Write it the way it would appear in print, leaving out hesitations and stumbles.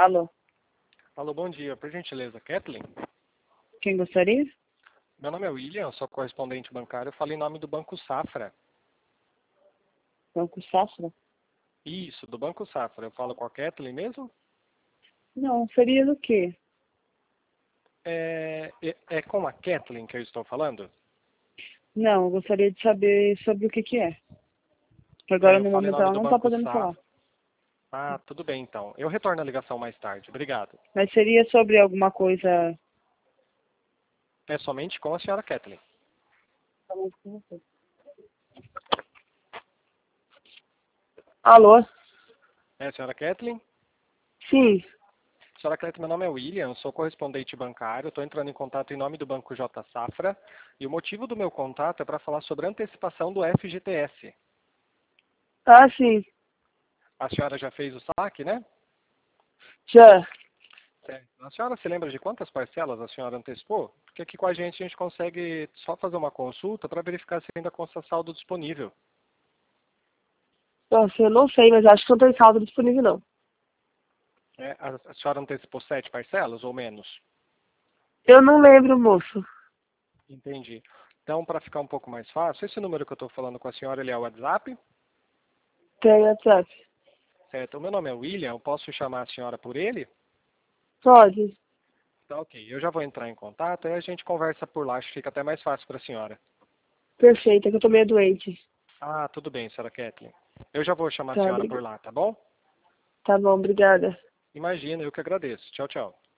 Alô, Alô, bom dia. Por gentileza, Kathleen? quem gostaria? Meu nome é William, sou correspondente bancário. Eu falo em nome do Banco Safra. Banco Safra? Isso, do Banco Safra. Eu falo com a Kathleen mesmo? Não, seria do quê? É com a Kathleen que eu estou falando? Não, eu gostaria de saber sobre o que é. Agora, Eu no falo em momento, nome ela do não está Banco podendo falar. Safra. Ah, tudo bem então. Eu retorno a ligação mais tarde. Obrigado. Mas seria sobre alguma coisa... É somente com a senhora Kathleen. Alô? É a senhora Kathleen? Sim. Senhora Kathleen, meu nome é William, sou correspondente bancário. Estou entrando em contato em nome do Banco J Safra. E o motivo do meu contato é para falar sobre a antecipação do FGTS. Ah, sim. A senhora já fez o saque, né? Já. Certo. A senhora se lembra de quantas parcelas a senhora antecipou? Porque aqui com a gente consegue só fazer uma consulta para verificar se ainda consta saldo disponível. Nossa, eu não sei, mas acho que não tem saldo disponível, não. A senhora antecipou 7 parcelas ou menos? Eu não lembro, moço. Entendi. Então, para ficar um pouco mais fácil, esse número que eu estou falando com a senhora, ele é o WhatsApp? Tem WhatsApp. Certo. O meu nome é William, eu posso chamar a senhora por ele? Pode. Tá, ok. Eu já vou entrar em contato e a gente conversa por lá, acho que fica até mais fácil para a senhora. Perfeito, é que eu tô meio doente. Ah, tudo bem, senhora Kathleen. Eu já vou chamar a Tá, senhora por lá, tá bom? tá bom, obrigada. Imagina, eu que agradeço. Tchau, tchau.